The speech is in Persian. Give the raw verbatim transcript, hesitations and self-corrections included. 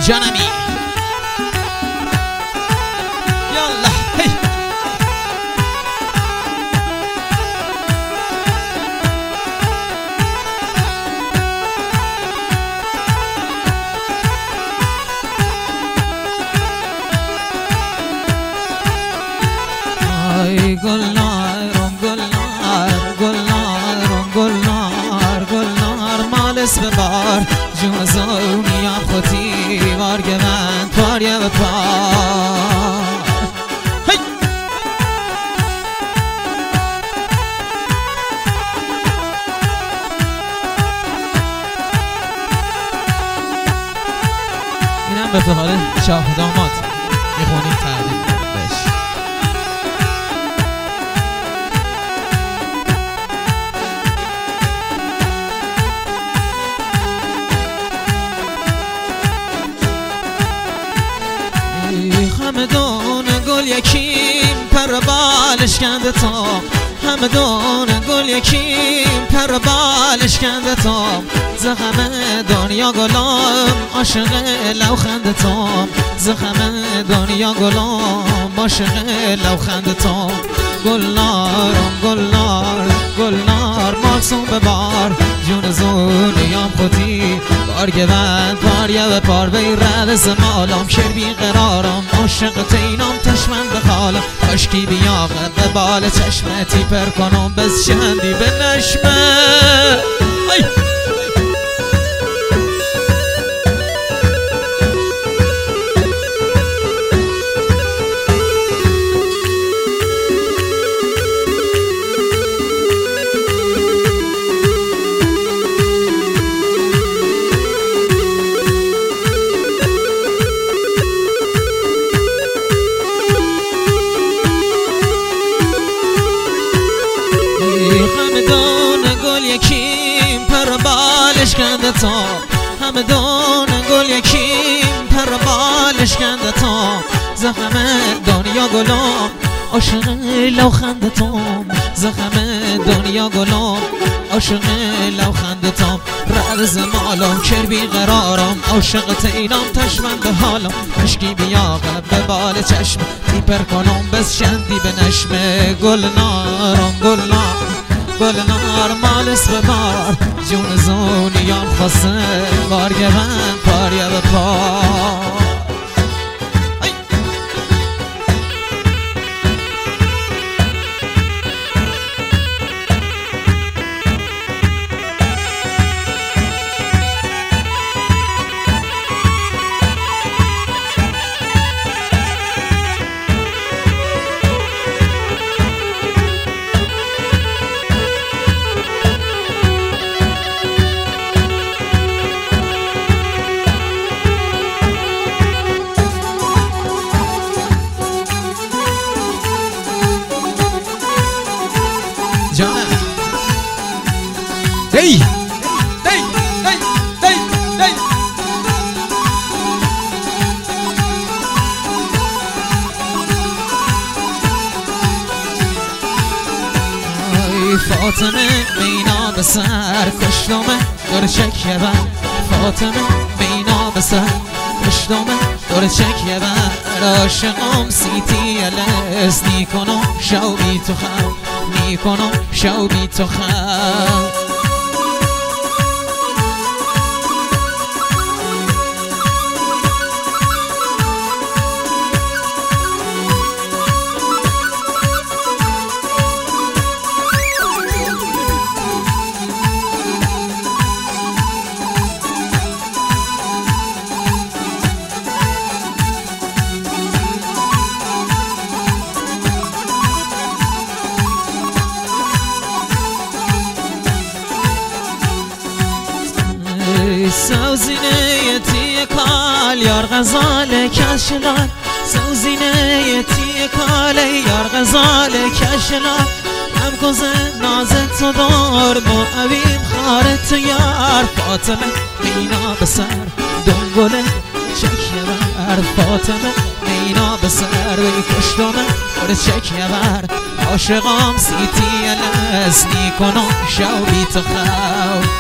جانمی یالله هی ای گلنارم گلنار گلنارم گلنار گلنار مالس ببار جون زونیم خودی وارگمند پاریا و پار هی اینم به حال شاه داماد میخونیم تقدیم بش. همدان گل یکیم پر بالش کنده تا همدان گل یکیم پر بالش کنده تا زخم دنیا گلام عاشق لوخنده تا زخم دنیا گلام عاشق لوخنده تا گلنارم گلنار گلنار مالسون ببار جون زونیم خودی بارگوند پاریا و پار بی رد زمالام شر بی قرارم عاشق تینام تشمن به خالم کاشکی بیاغد به بال چشمتی پر کنم بس شندی به نشمه ای یکیم پر بالش کنده تا همدان گل یکیم پر بالش کنده تا زخم دنیا گلام عاشق لوخنده تام زخم دنیا گلام عاشق لوخنده تام رد مالام کر بی قرارم عاشق تینام تشمن به حالم عشقی بیاغه به بال چشم تیپر کنم بس شندی به نشمه گلنارم گلنار گلنار مالس ببار جون زونیم خواسته بارگوند پاریا به پار هی هی هی هی هی ای فاطمه مینا به سر کشتمه داره چکیه بر فاطمه مینا به سر کشتمه داره چکیه بر عاشقم سیتی الست نیکنم شو بی تو خم نیکنم شو بی تو خم سوزینه تی کال یار غزال کشلال سوزینه تی کال یار غزال کشلال هم کوزه نازت تو دار با اویم خارت یار فاطمه مینا به سر دنگله چکیه بر فاطمه مینا به سر وی کشتمه داره چکیه بر عاشقام سیتی الست نیکنم شو بی تو خو